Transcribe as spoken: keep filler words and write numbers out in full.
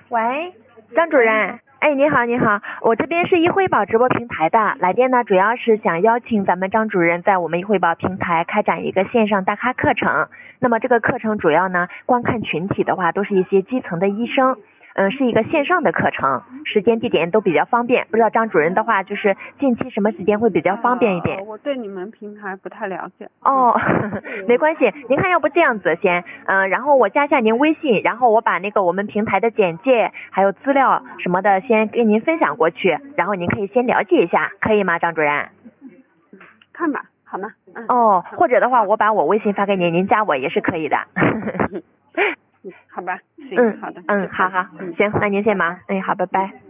喂，张主任。哎，你好，你好，我这边是易汇宝直播平台的，来电呢主要是想邀请咱们张主任在我们易汇宝平台开展一个线上大咖课程。那么这个课程主要呢，观看群体的话都是一些基层的医生，嗯，是一个线上的课程，时间地点都比较方便。不知道张主任的话，就是近期什么时间会比较方便一点？ 呃、我对你们平台不太了解。 哦，没关系，您看要不这样子先，嗯、呃，然后我加一下您微信，然后我把那个我们平台的简介还有资料什么的先给您分享过去，然后您可以先了解一下，可以吗，张主任？ 看吧，好吗？嗯。 哦，或者的话，我把我微信发给您，您加我也是可以的。 好吧，行， 嗯， 好的。 嗯，好好，行，那您先忙，哎，好，拜拜。